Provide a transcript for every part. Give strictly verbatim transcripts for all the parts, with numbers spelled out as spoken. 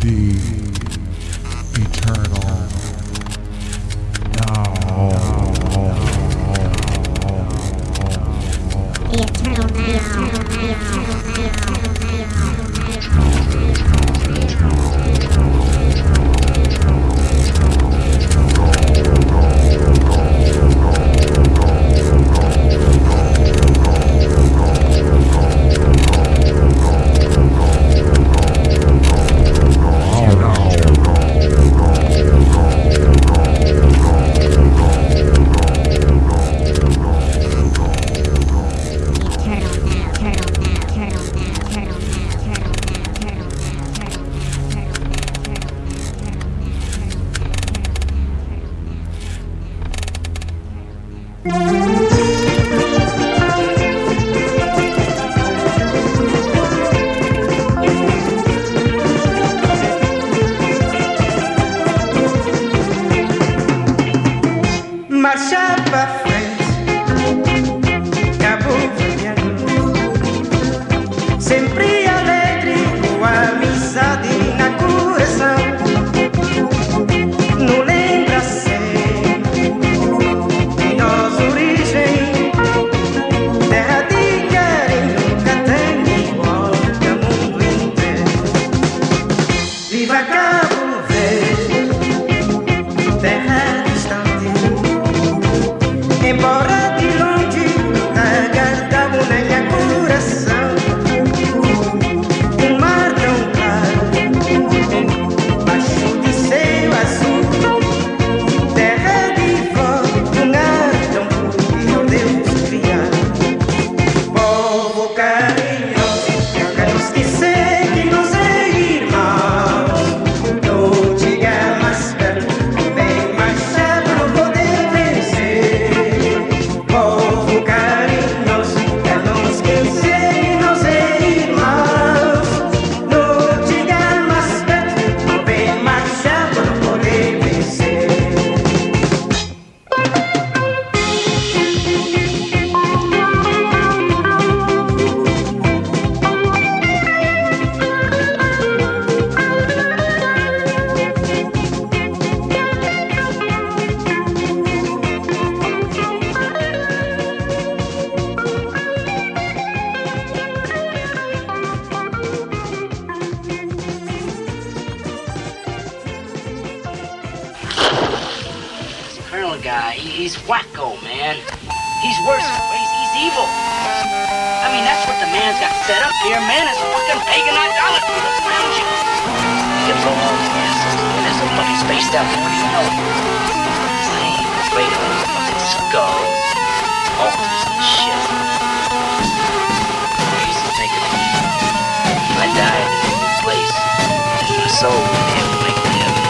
the eternal. No. The eternal now. The eternal marcha pra frente, Cabo Verdeano, sempre alegre, com amizade na coração. Não lembra sempre de nossa origem, terra de carinho, nunca tem igual no mundo inteiro. Viva Cabo Verde, terra distante. Embora de longe, agarrado na minha coração, um mar tão claro, baixo de céu azul, terra de flor, um ar tão puro que Deus criado. Povo carinhoso, nunca nos esquecer que nos é irmãos. Não diga mais perto, vem mais cedo, não poder vencer. Povo carinhoso, quer não esquecer que nós é irmãos. Não diga mais perto, não vem marchar para não poder vencer. Colonel guy, he- he's wacko, man. He's worse. He's, he's evil. I mean, that's what the man's got set up here, man. It's fucking pagan idolatry that's around you. Control all the asses. They're so fucking spaced out, they don't even know it. Same radars, fucking skulls, altars and shit. I used to think of it. I died in a new place. And my soul would be able to make it heaven.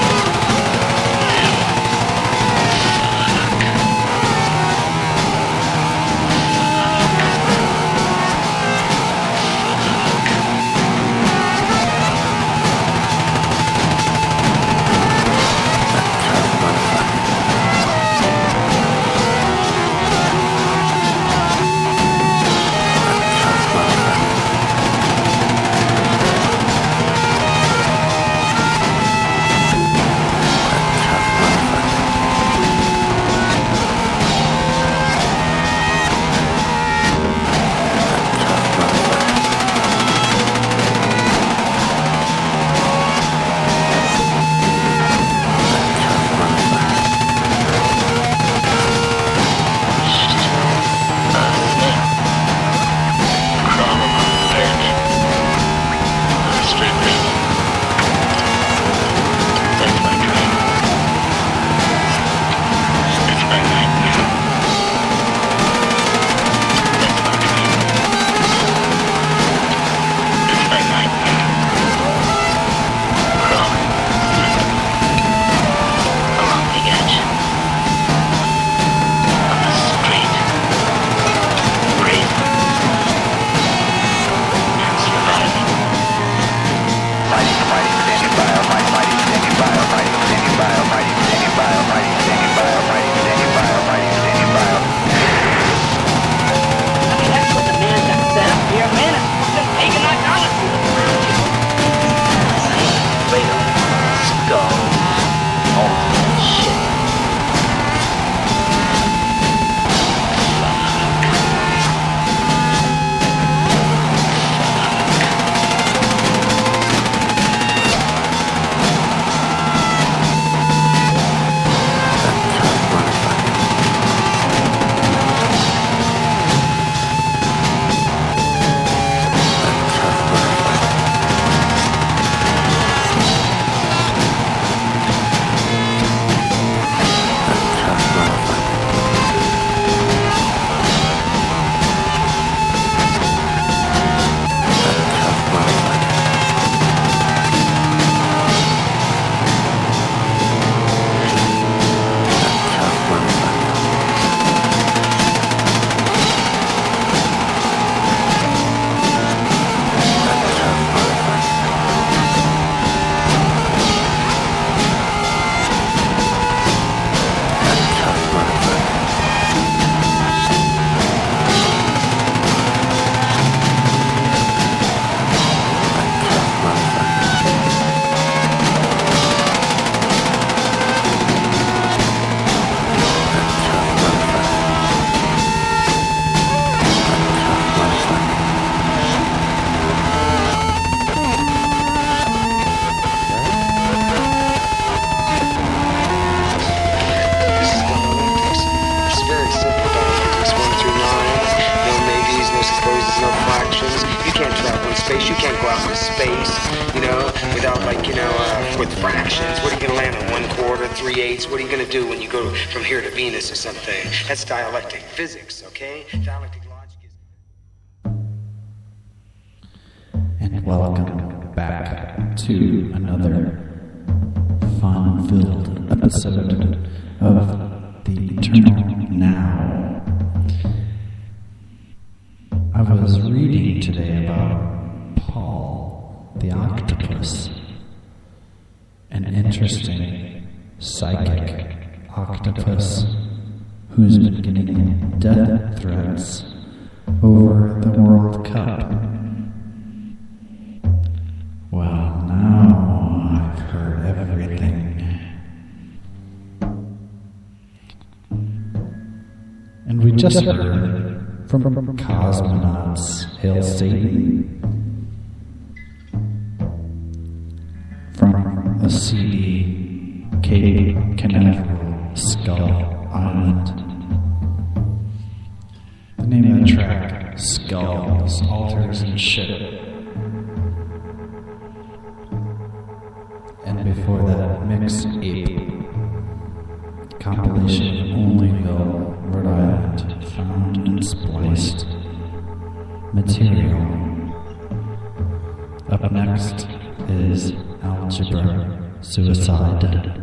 attractions. You can't travel in space. You can't go out into space, you know, without like, you know, uh, with fractions. What are you gonna land on? One quarter, three eighths? What are you gonna do when you go from here to Venus or something? That's dialectic physics, okay? Dialectic logic is... And welcome back to another fun-filled episode of The Eternal Now. I was reading today about Paul the octopus, an interesting psychic octopus who's been getting death threats over the World Cup. Well, now I've heard everything. And we just heard from, from Cosmonauts Hail Satan from a C D, Cape Canaveral, Skull Island. The name of the track, Skulls, Altars, and Shit. And before that, Mix Ape, compilation Onlyville, Rhode Island, found and spliced material. Up next is Algebra Suicide.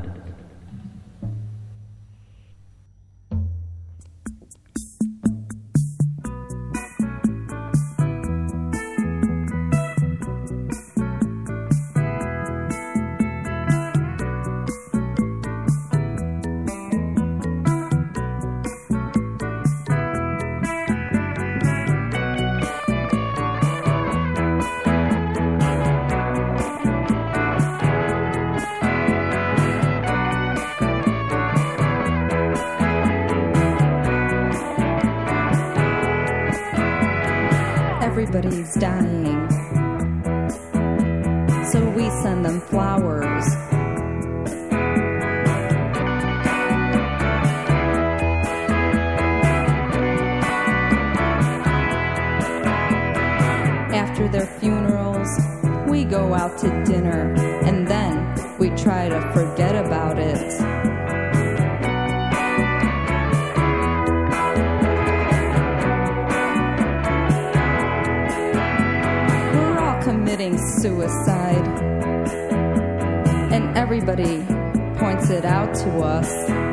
Everybody's dying, so we send them flowers. After their funerals, we go out to dinner, and then we try to forget about it. Committing suicide, and everybody points it out to us.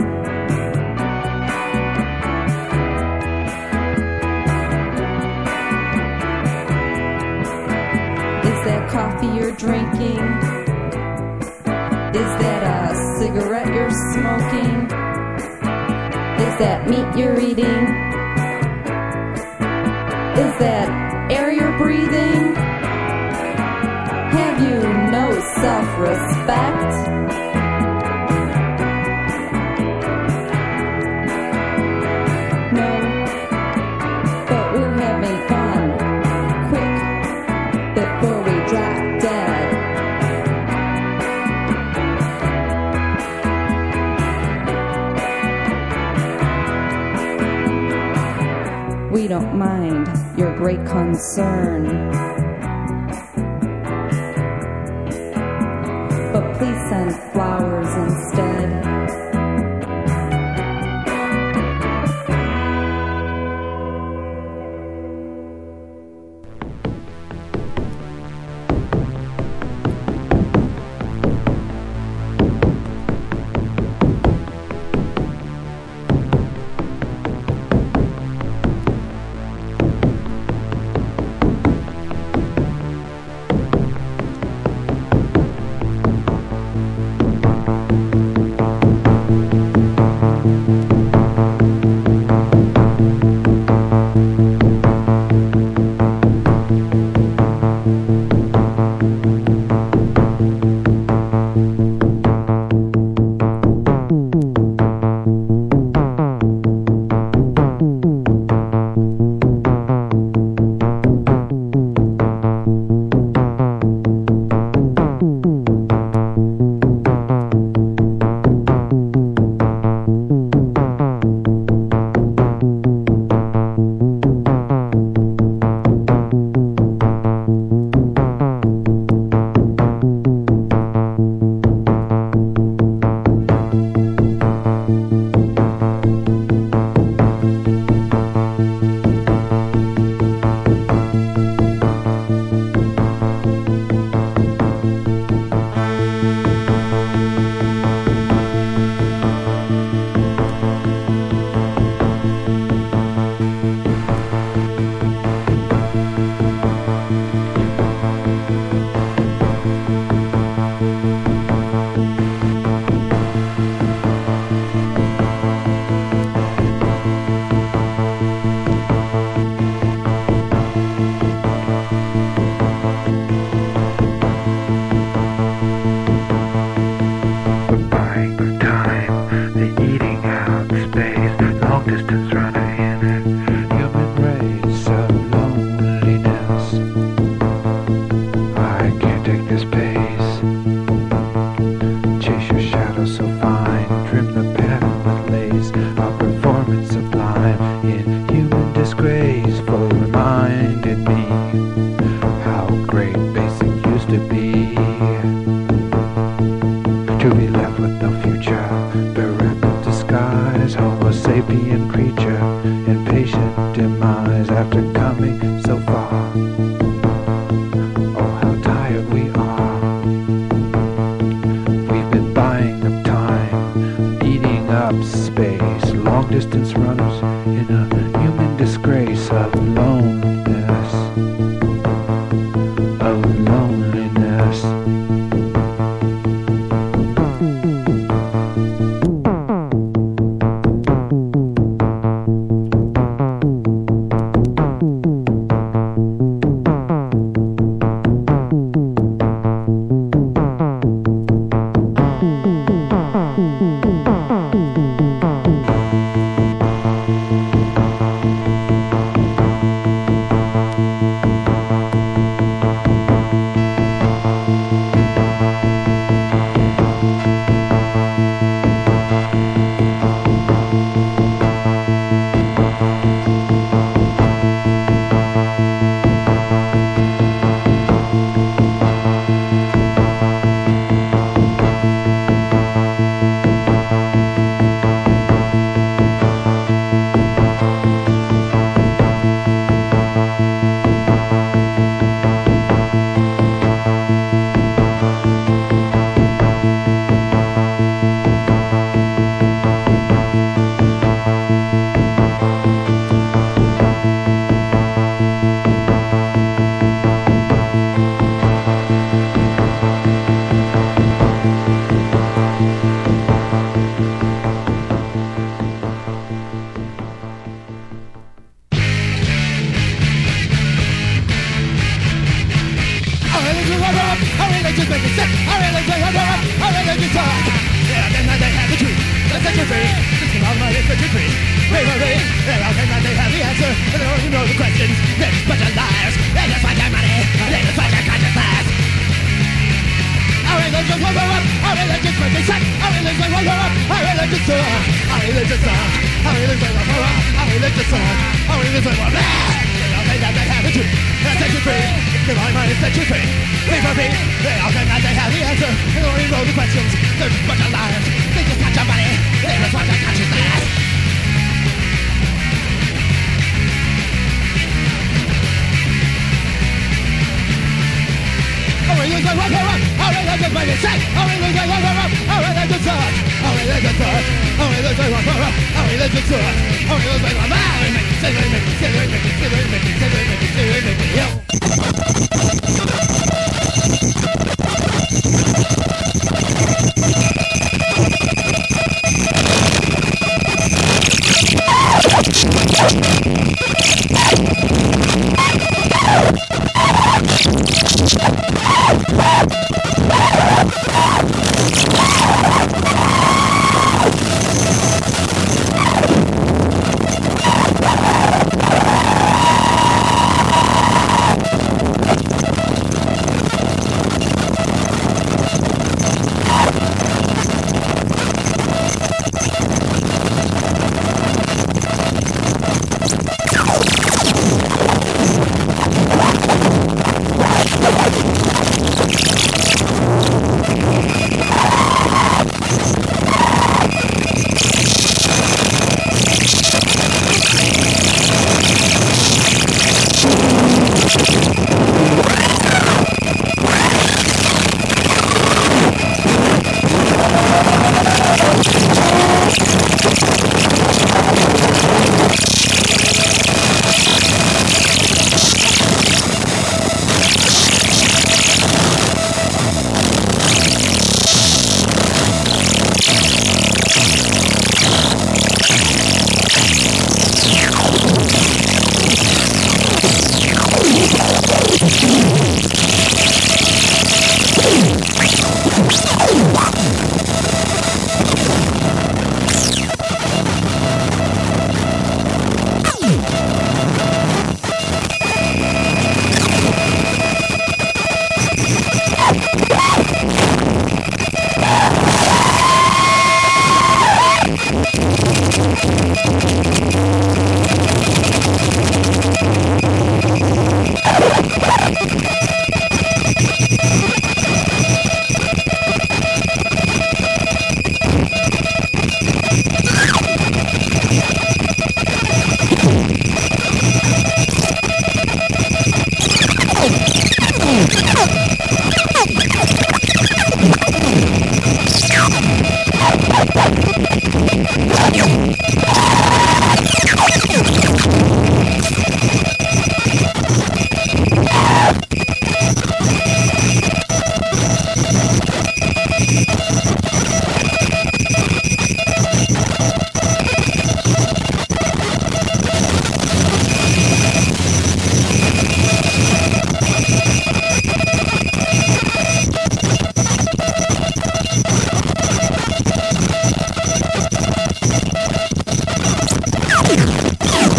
Is that coffee you're drinking? Is that a cigarette you're smoking? Is that meat you're eating? Is that air you're breathing? Have you no self-respect? No, but we're having fun. Quick, before we drop dead. We don't mind your great concern, but please send flowers instead. time in human disgrace for reminded me how great basic used to be. To be left with no future, bereft of disguise, Homo sapien creature, impatient demise after coming so far. Oh, how tired we are. We've been buying up time, eating up space, long distance runners in a human disgrace of loneliness, of loneliness.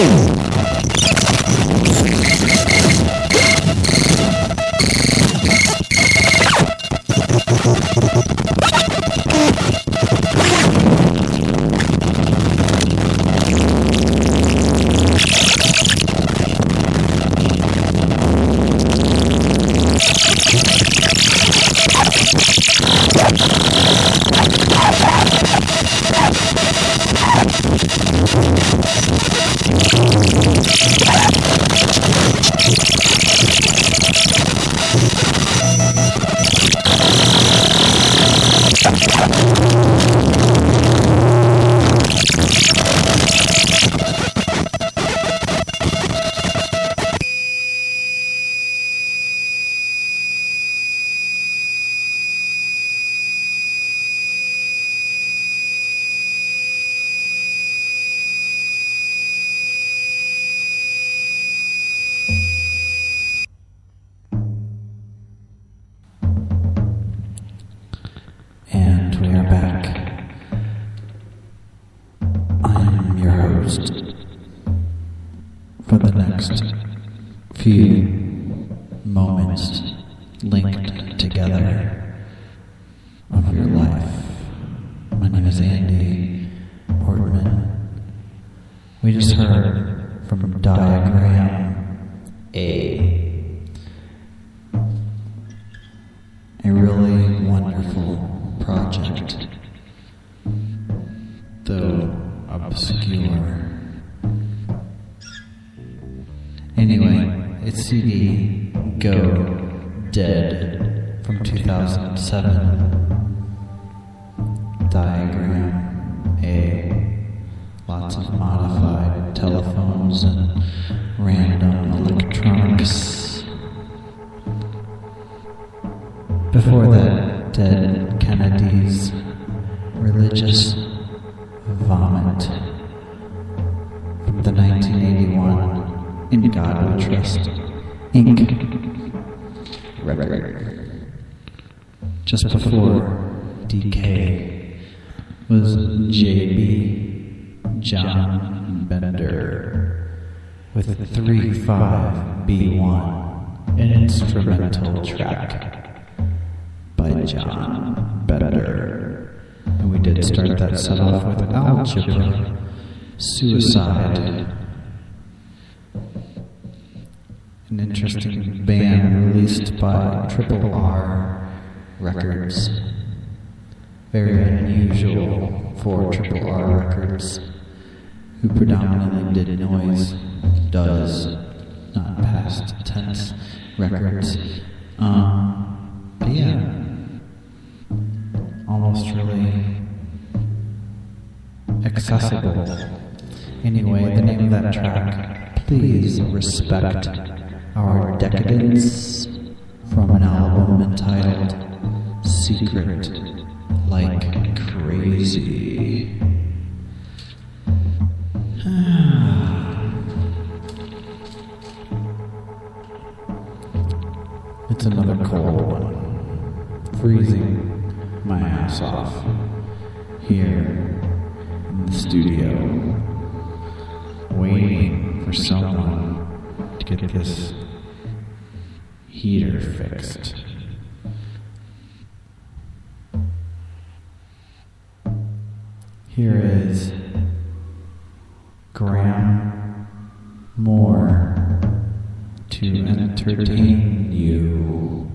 And we are back. I'm your host for the next few moments linked together of your life. My name is Andy Portman. We just heard from Diagram A, a really wonderful project, though obscure. Anyway, it's C D Go Dead from two thousand seven. Diagram A. Lots of modified telephones and random electronics. Before that, Dead Kennedys, Religious Vomit from the nineteen eighty-one In God We Trust Incorporated record. Just before D K was J B John Bender with three five B one, an instrumental track by John Bender. And we did start that set off with Algebra, Suicide, an interesting band released by Triple R Records. Very unusual for Triple R Records, who predominantly did noise, does, not past tense records. Um, but yeah. Almost really accessible. Anyway, the name of that track, Please Respect Our Decadence, from an album entitled Secret Like Crazy. It's another cold one. Freezing my ass off here in the studio, waiting for someone to get this heater fixed. Here is Graham Moore to entertain you.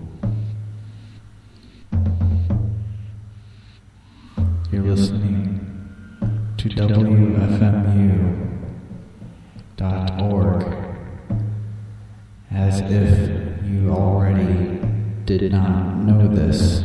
You're listening to W F M U dot org, as if you already did not know this.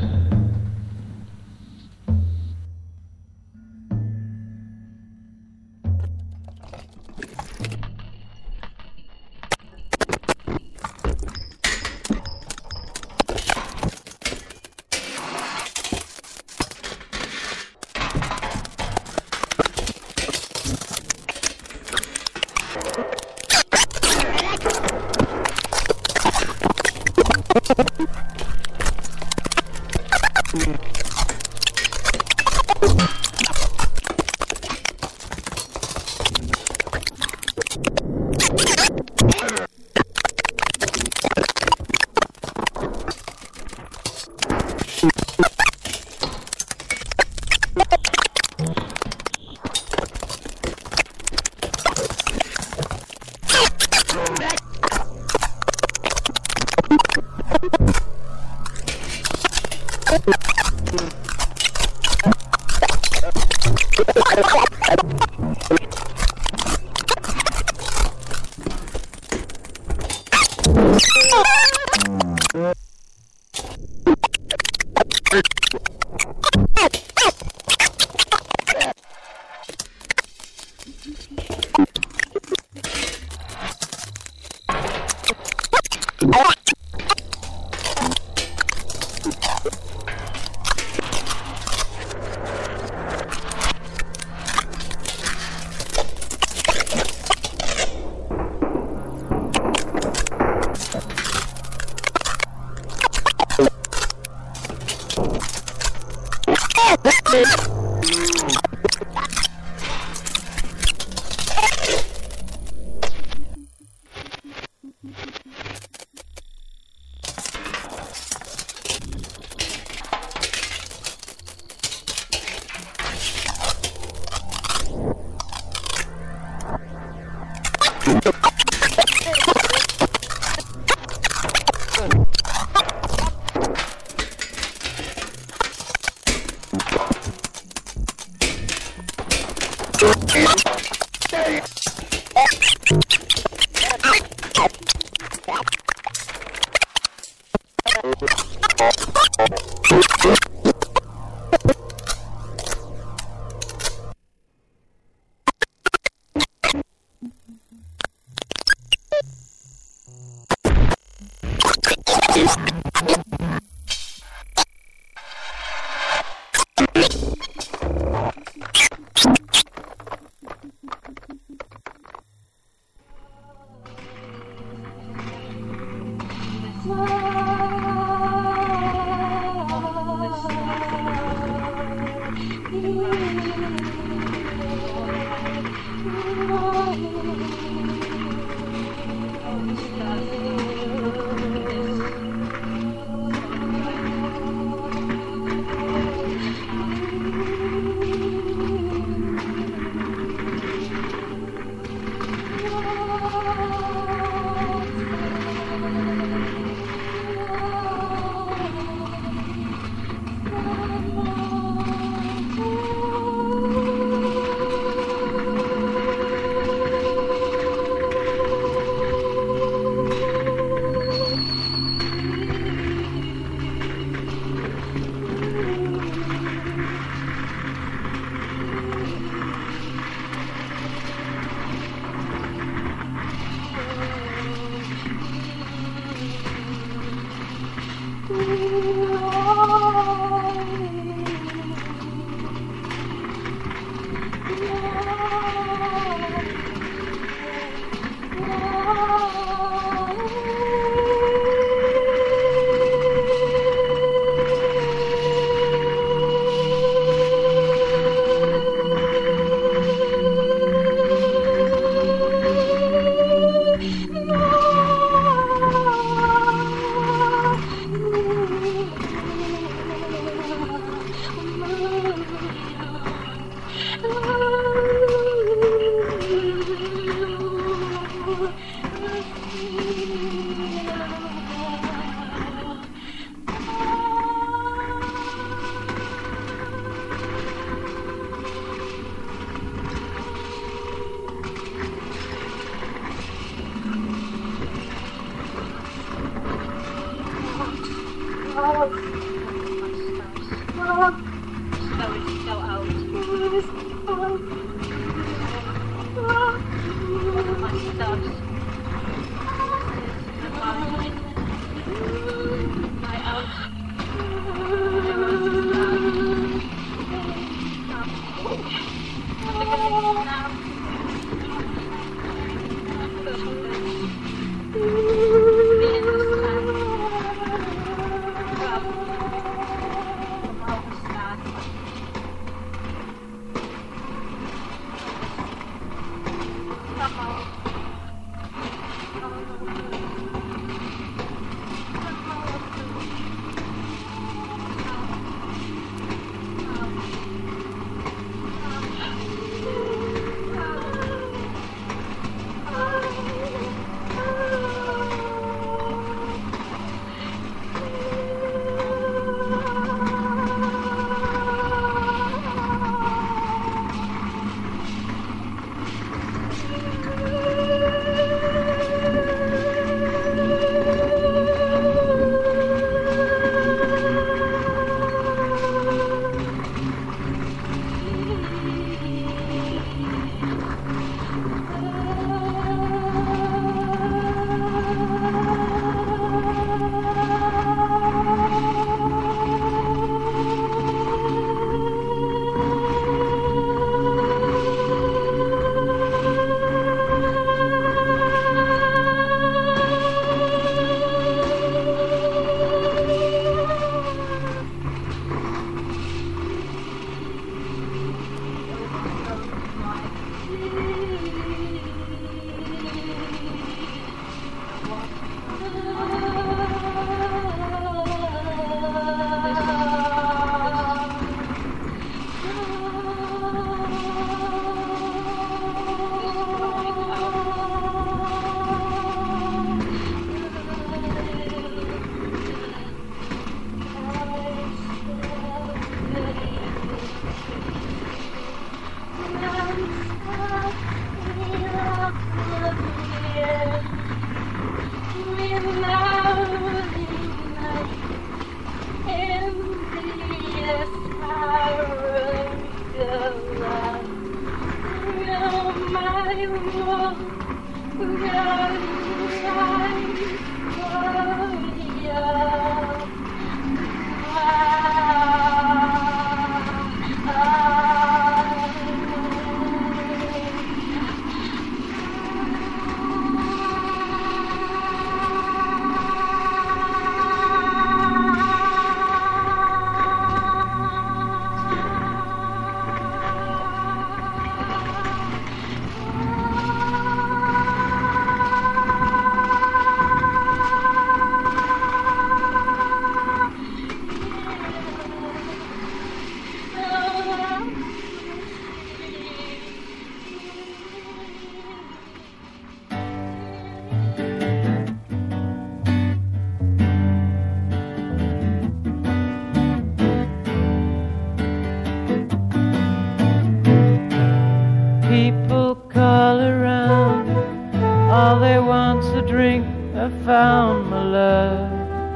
People call around, all they want's a drink. I found my love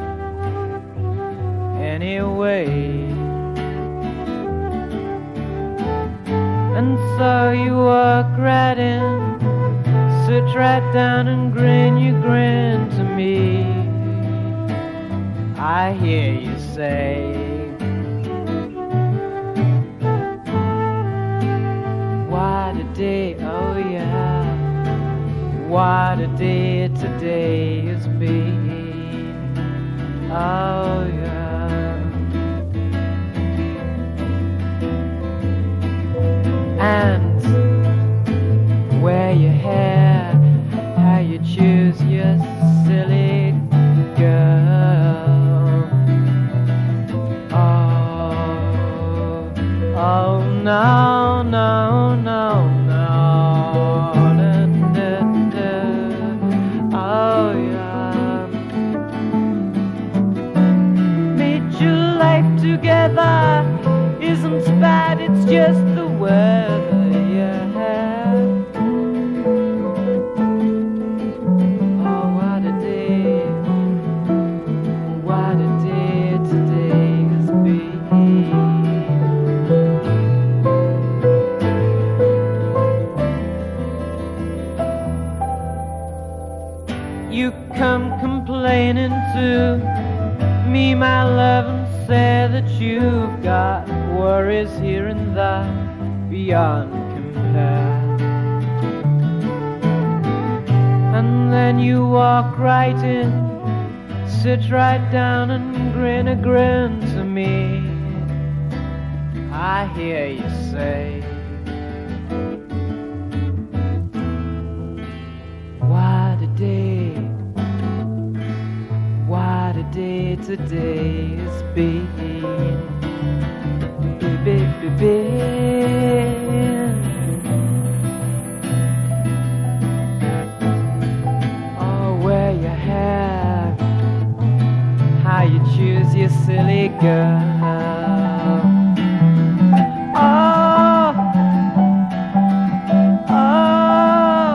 anyway. And so you walk right in, sit right down and grin, you grin to me. I hear you say, what a day, oh yeah, what a day today has been, oh yeah. And wear your hair, how you choose your silly girl. Oh, oh no, no, no, no. Da, da, da. Oh yeah. Made your life together isn't bad, it's just the weather you have. Oh, what a day, what a day today has been. You come complaining to me, my love, and say that you've got worries here and there beyond compare. And then you walk right in, sit right down and grin a grin to me. I hear you say, what a day, what a day today has been. Oh, wear your hair, how you choose your silly girl. Oh, oh,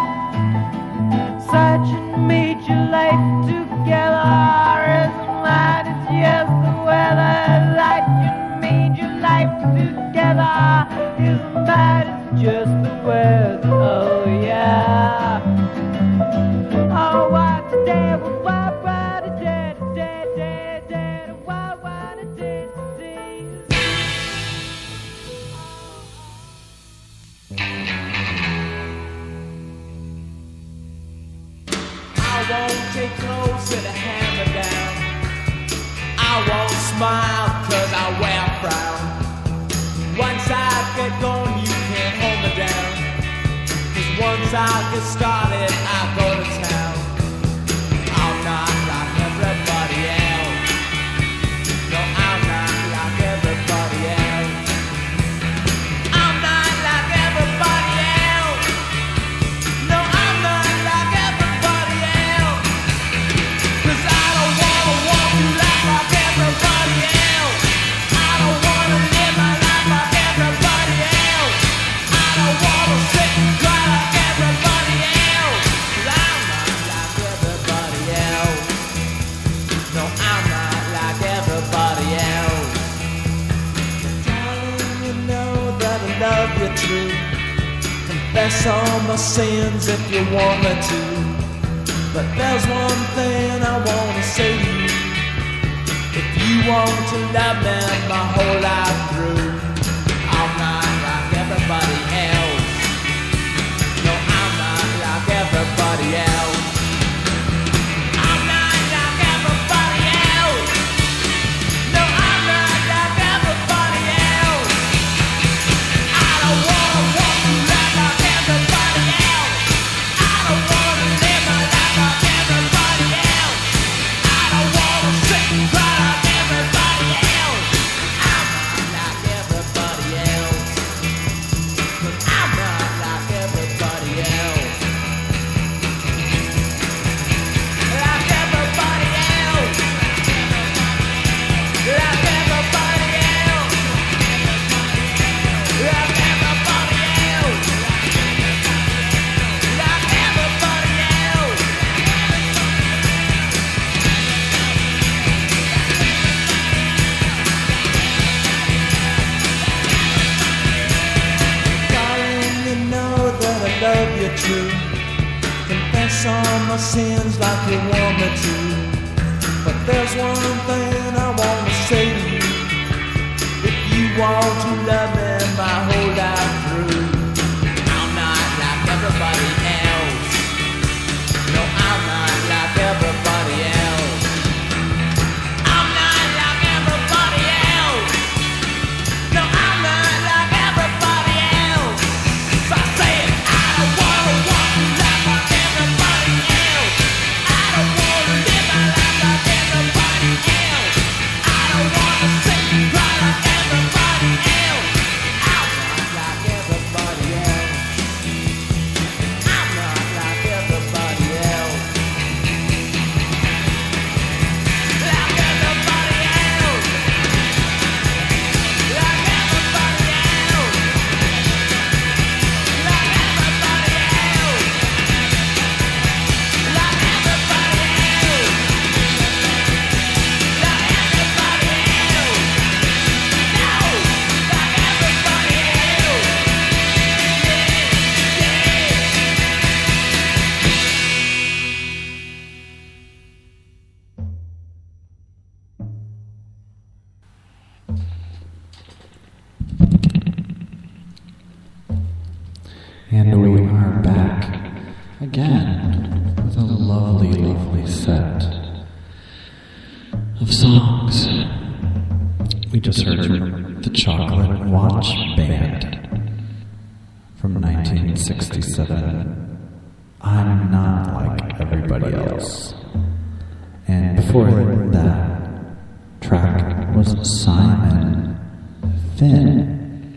such a major life together isn't that it's just the weather. Such a major life together isn't that it's just the weather. Oh yeah. Oh, what a day, what, what a day, day, day, day, what, what a day, day. I won't take clothes to the hammer down. I won't smile cause I wear a frown. Once I get going you can't hold me down. Cause once I get started I go to town. I'm not like everybody else. No, I'm not like everybody else. I'm not like everybody else. No, I'm not like everybody else. Cause I don't wanna walk through life like everybody else. I don't wanna live my life like everybody else. I don't wanna sit and cry like everybody else. Cause I confess all my sins if you want me to. But there's one thing I wanna say to you. If you want to love me my whole life through, I'm not like everybody else. No, I'm not like everybody else. I'm not like everybody else. No, I'm not like everybody else. I don't wanna walk around like everybody else. I don't wanna live my life like everybody else. I don't wanna sit and cry like everybody else. I'm not like everybody else. But I'm not like everybody else. Like everybody else. Like everybody else. Like everybody else. Like everybody else. Darling, you know that I love you true. Confess all my sins like you want me to. But there's one thing I wanna say to you. If you want to love me my whole life through, I'm not like everybody else. No, I'm not like everybody else. I'm not like everybody else. No, I'm not like everybody else. I say it, I don't wanna walk like like everybody else. I don't wanna live my life like everybody else. I don't wanna sit and cry like everybody else. I'm not like everybody else. I'm not like everybody else. Like everybody else. Like everybody else. Like everybody else. Like everybody else. Like everybody else. No, like everybody else. And we are back again with a lovely, lovely set of songs. We just heard the Chocolate Watch Band from nineteen sixty-seven. I'm not like everybody else. And before that track was Simon Finn.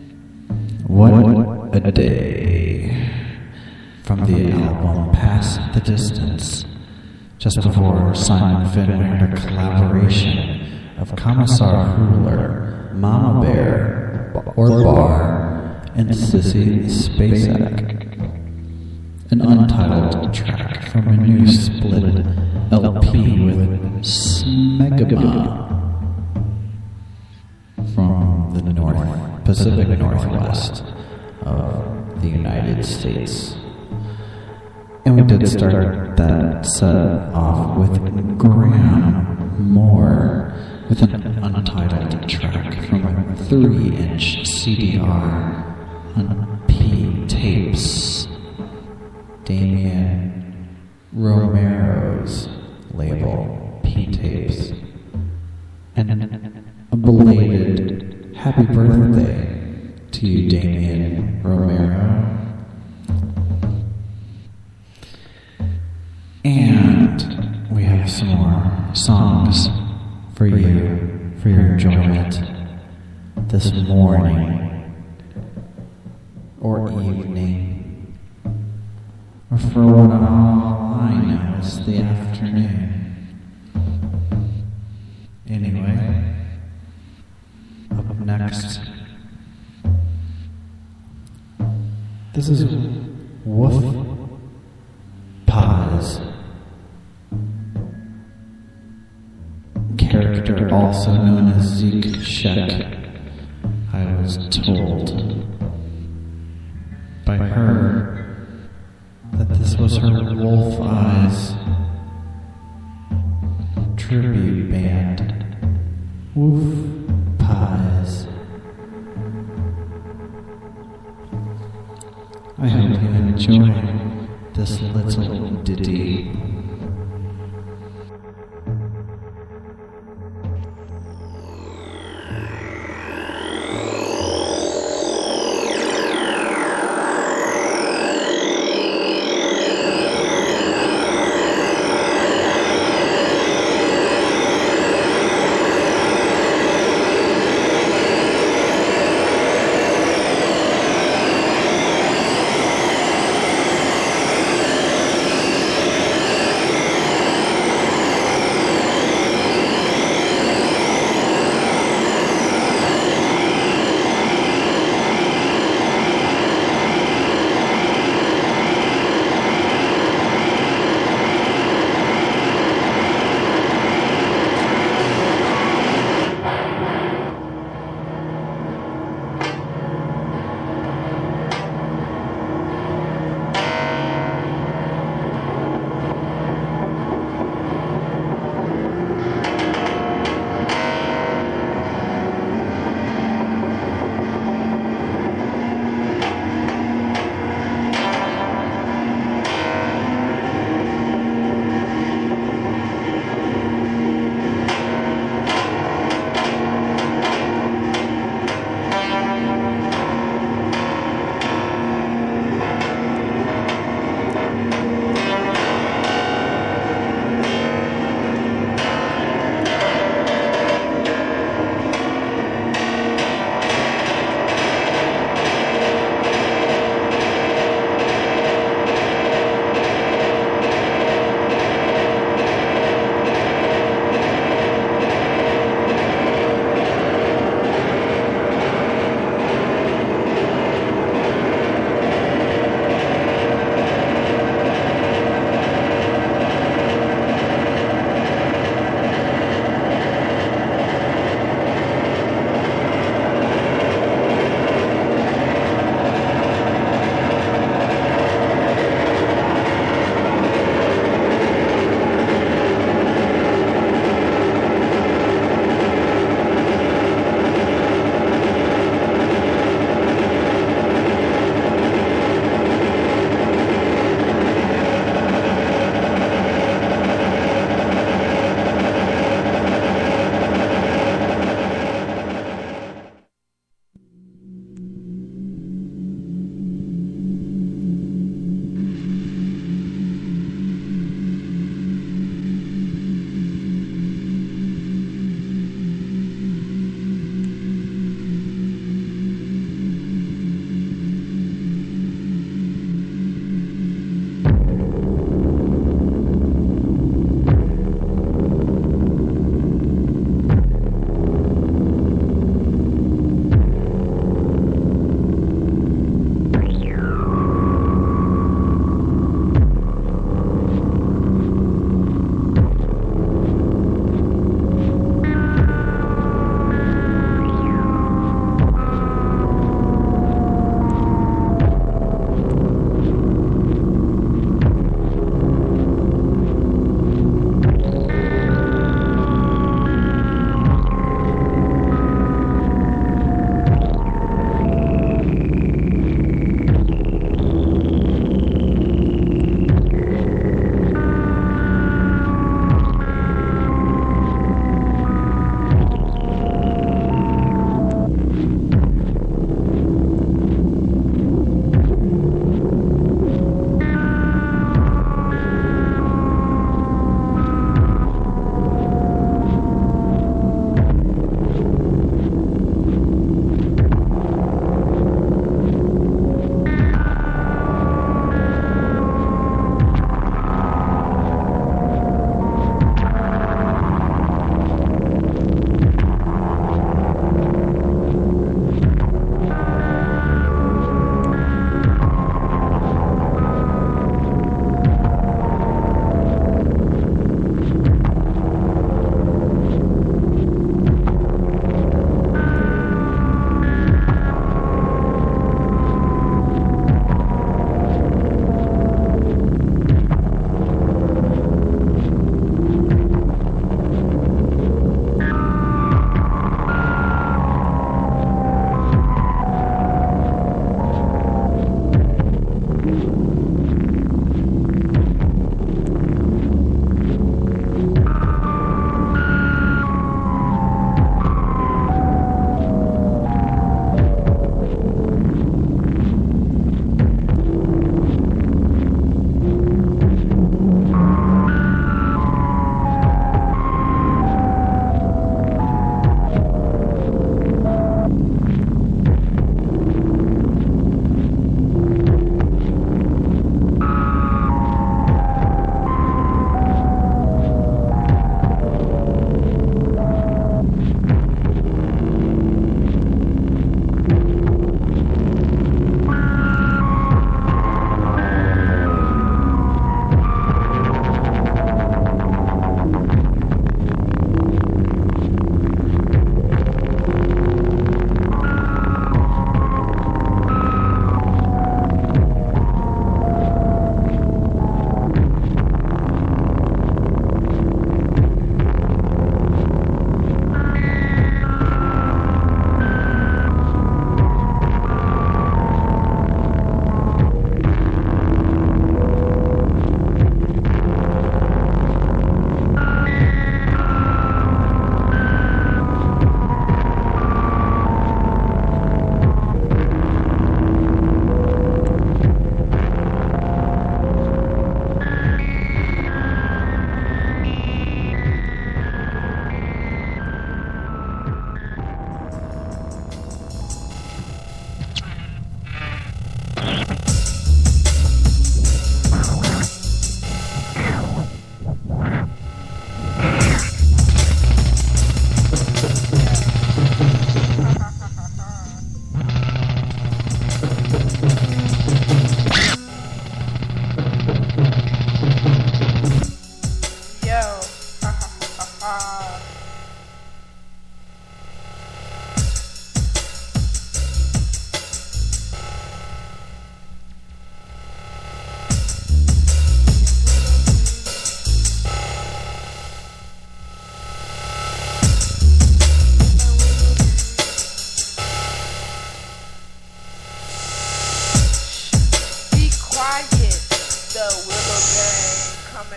What a Day, from the album Pass the Distance. Just before Simon Finn, we heard a collaboration of Commissar Hooler, Mama Bear, or Bar, and Sissy Spacek. An untitled track from a new split L P with Smegma from the North Pacific Northwest of the United States. And we did start that set off with Graham Moore with an untitled track from a three-inch C D R on P Tapes, Damian Romero's label, P Tapes. And a belated happy birthday to you, Damian Romero. And we have some more songs for you, for your enjoyment this morning, or evening, or for what all I know is the afternoon. Anyway, up next, this is Woof Paz, character also known as Zeke Sheck, I was told by her was her Wolf Eyes tribute band, Woof Pies. I hope you enjoy this little ditty. Thank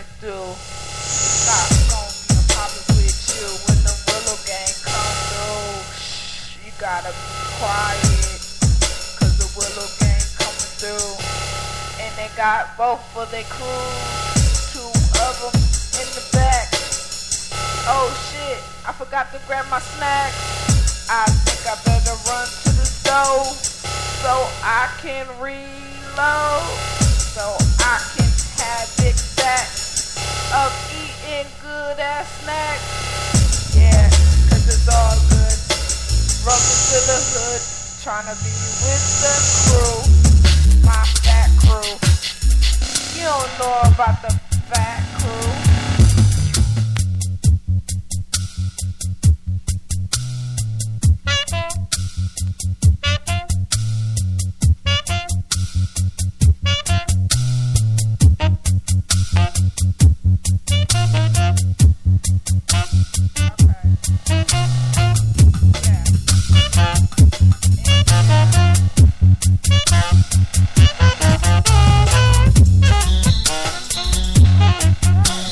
coming through. Stop smoking and popping with you when the Willow gang come through. Shh, you gotta be quiet, cause the Willow gang coming through. And they got both of their crews, two of them in the back. Oh shit, I forgot to grab my snacks. I think I better run to the stove so I can reload, so I can have big stacks of eating good ass snacks. Yeah, cause it's all good. Welcome to the hood, trying to be with the crew, my fat crew. You don't know about the fat crew. Yeah.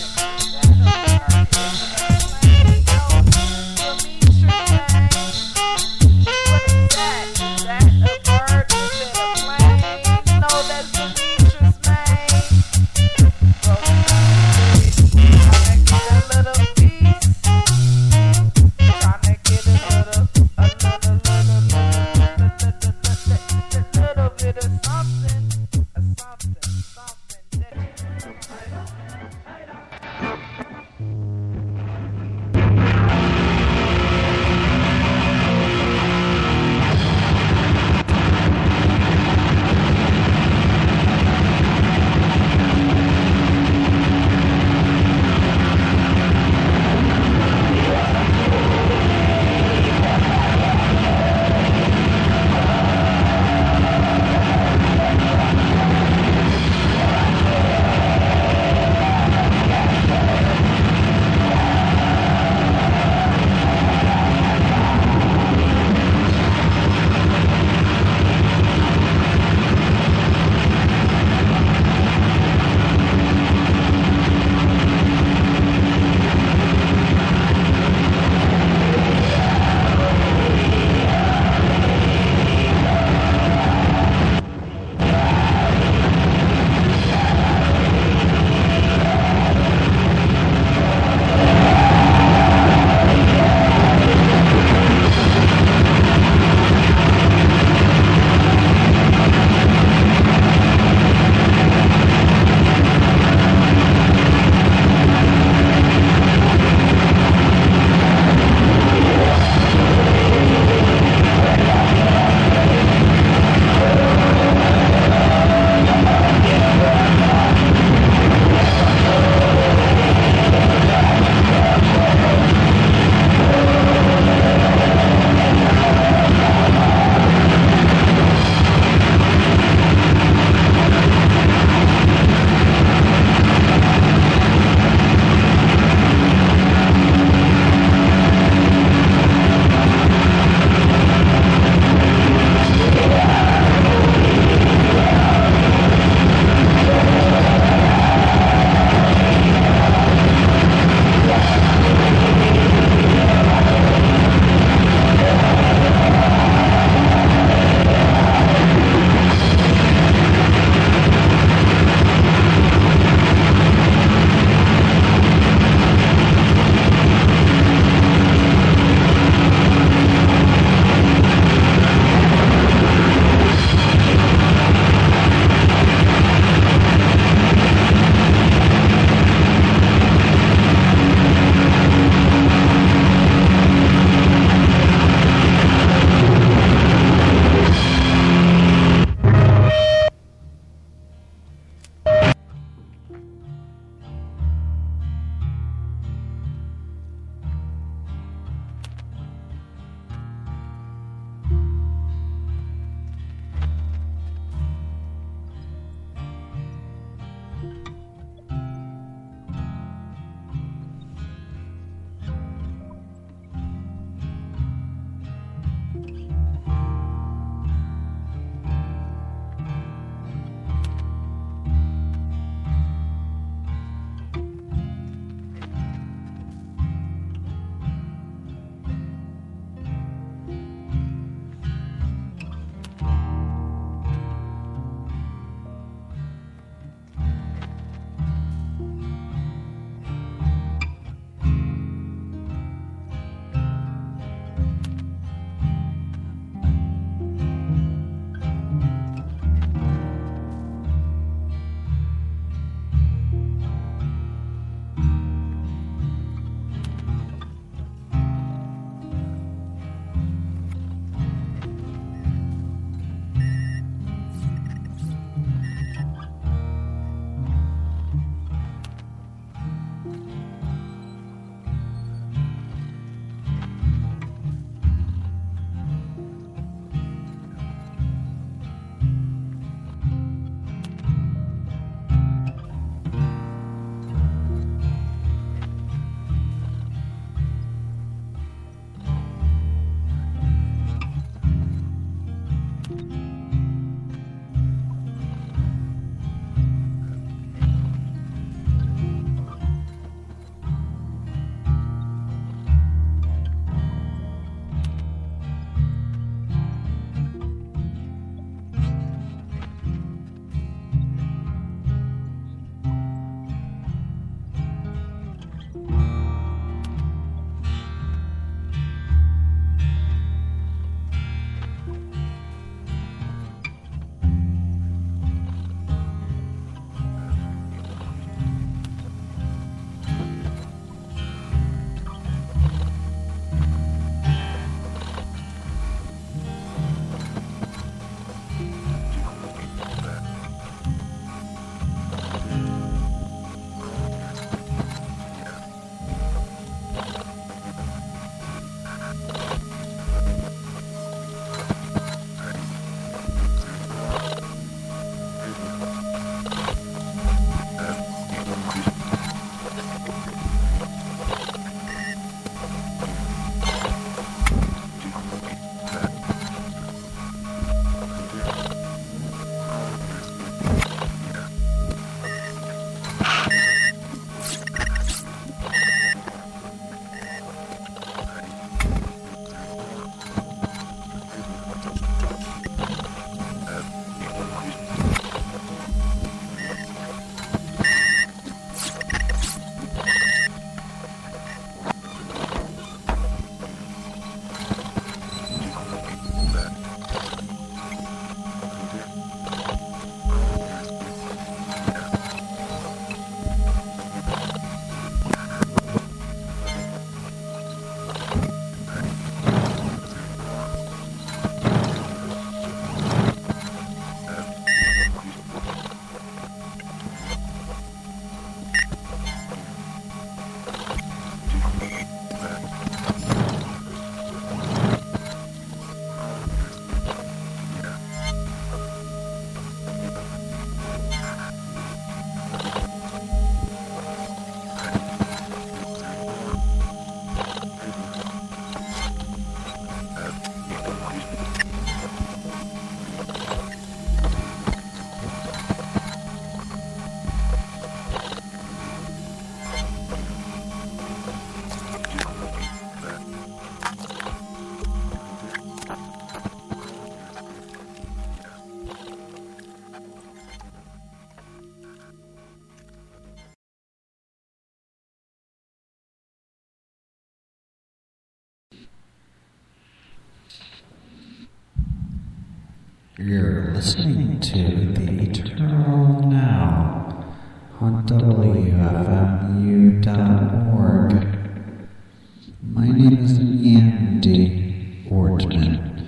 You're listening to The Eternal Now on W F M U dot org. My name is Andy Ortman,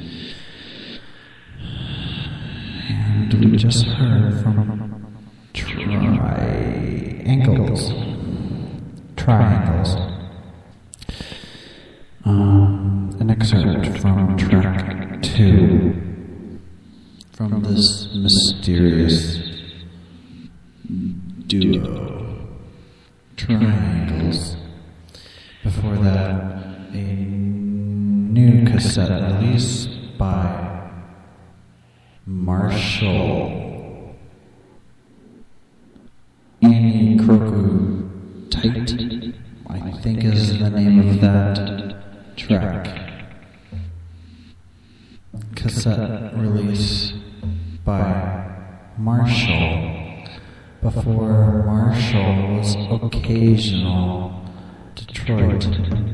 and we just heard from Triangles. Triangles. Um, an excerpt from track two. From this mysterious duo, Triangles. Before that, a new cassette release by Marshall Annie Crocu Tight, I think is the name of that track. Cassette release by Marshall before Marshall was Occasional Detroit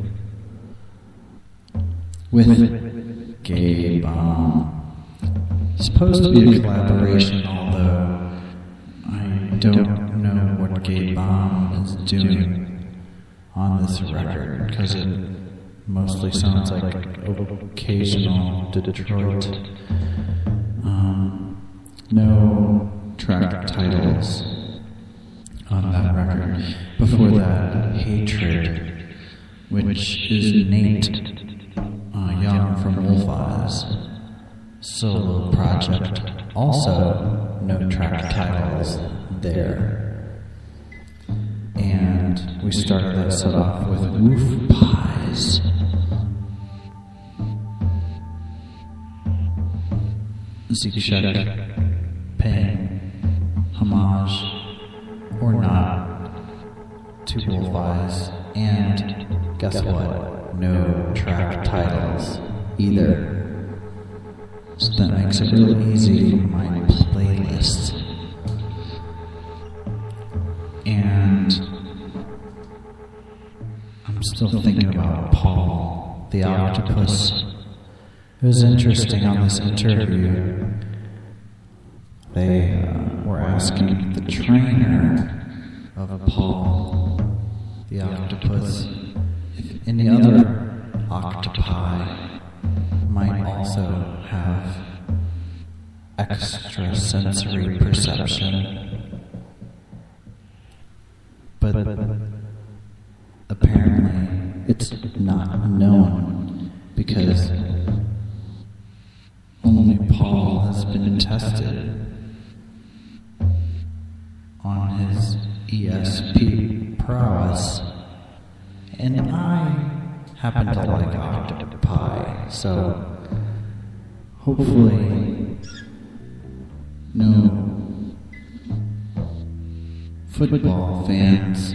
with Gay Bomb. Supposed to be a collaboration, although I don't know what Gay Bomb is doing on this record because it mostly sounds like Occasional Detroit. Um, no track titles on that record. Before that, Hatred, which is Nate uh, Young from Wolf Eyes' solo project. Also, no track titles there. And we started that set off with Wolf Pies. Zeke Sheck paying homage or not to Wolf Eyes, and guess what? No track titles either. So that makes it really easy for my playlist. And I'm still thinking about Paul the Octopus. It was interesting on this interview. They uh, were asking the trainer of Paul the Octopus if any other octopi might also have extrasensory perception. But apparently it's not known because only Paul has been tested on his E S P prowess, and I happen to like octopi, so hopefully no football fans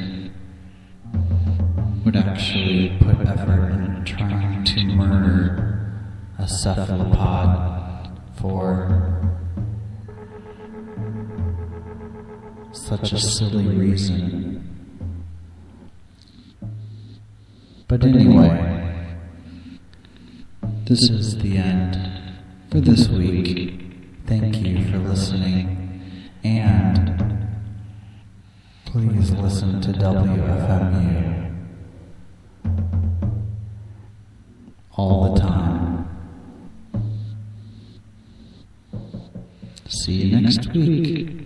would actually put effort in trying to murder a cephalopod for such a silly reason. But anyway, this is the end for this week. Thank you for listening, and please listen to W F M U all the time. See you next week.